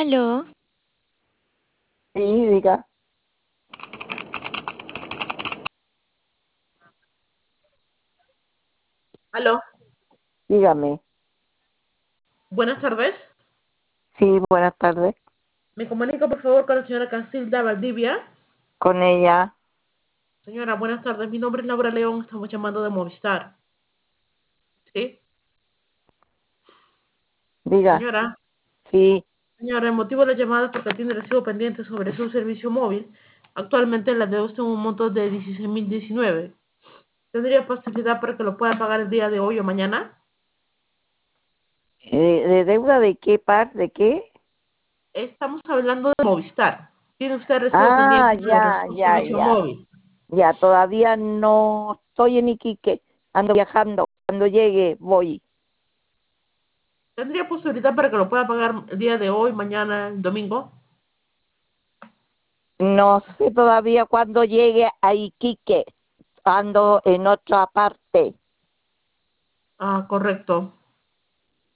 Aló, Sí, diga, Aló, dígame. buenas tardes. Sí, buenas tardes. Me comunica por favor con la señora Casilda Valdivia. Con ella, Señora, buenas tardes. Mi nombre es Laura León. Estamos llamando de Movistar. ¿Sí? diga. Señora, Sí, señora, el motivo de la llamada es porque tiene recibo pendiente sobre su servicio móvil. Actualmente la deuda está en un monto de 16.019. ¿Tendría posibilidad para que lo pueda pagar el día de hoy o mañana? ¿de deuda de qué par? ¿De qué? Estamos hablando de Movistar. ¿Tiene usted recibo Ah, pendiente sobre ya, su ya, servicio ya. móvil? Ya, todavía no estoy en Iquique. Ando viajando. Cuando llegue, voy. ¿Tendría posibilidad para que lo pueda pagar el día de hoy, mañana, el domingo? No sé todavía cuándo llegue a Iquique. Ando en otra parte. Ah, correcto.